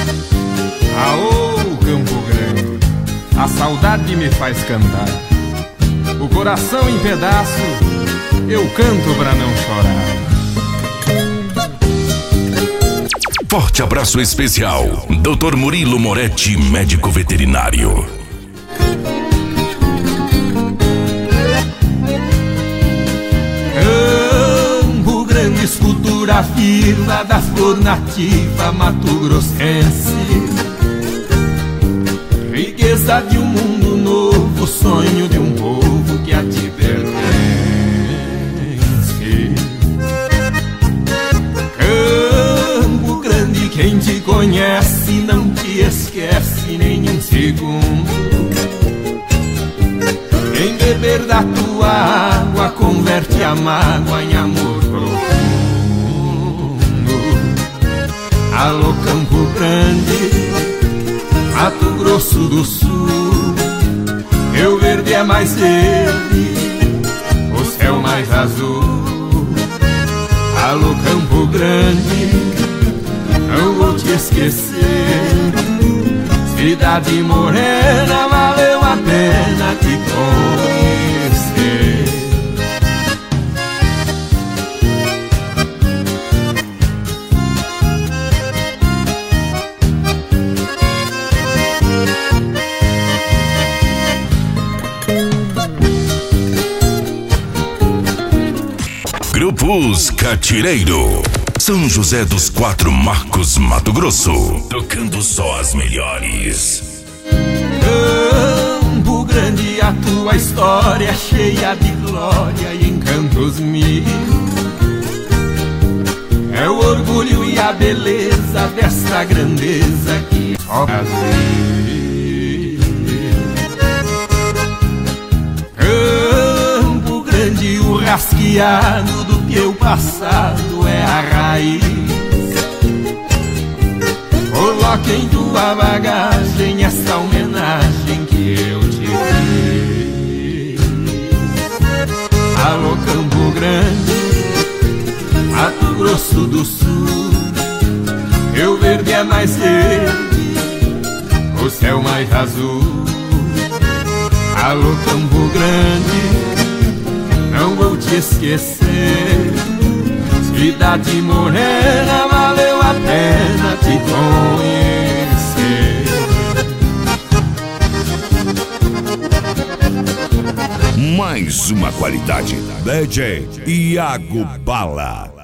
Aô, Campo Grande, a saudade me faz cantar. O coração em pedaço, eu canto pra não chorar. Forte abraço especial, Dr. Murilo Moretti, médico veterinário. Campo Grande, escultura viva da flor nativa mato-grossense. Riqueza de um mundo novo, sonho de um povo que a ti pertence. Campo Grande, quem te conhece não te esquece nem um segundo. Quem beber da tua água converte a mágoa em amor profundo. Alô, Campo Grande, Mato Grosso do Sul, Rio Verde é mais verde, o céu mais azul. Alô, Campo Grande, não vou te esquecer. Cidade morena, valeu a pena te conhecer. Grupos Catireiro, São José dos Quatro Marcos, Mato Grosso, tocando só as melhores. Campo Grande, a tua história cheia de glória e encantos mil. É o orgulho e a beleza desta grandeza que só Brasil. Campo Grande, o rasqueado do teu passado é a raiz. Coloque em tua bagagem esta homenagem que eu te fiz. Alô, Campo Grande, Mato Grosso do Sul, Rio Verde é mais verde, o céu mais azul. Alô, Campo Grande, não vou te esquecer. Cidade morena, valeu a pena te conhecer. Mais uma qualidade, DJ Iago Bala.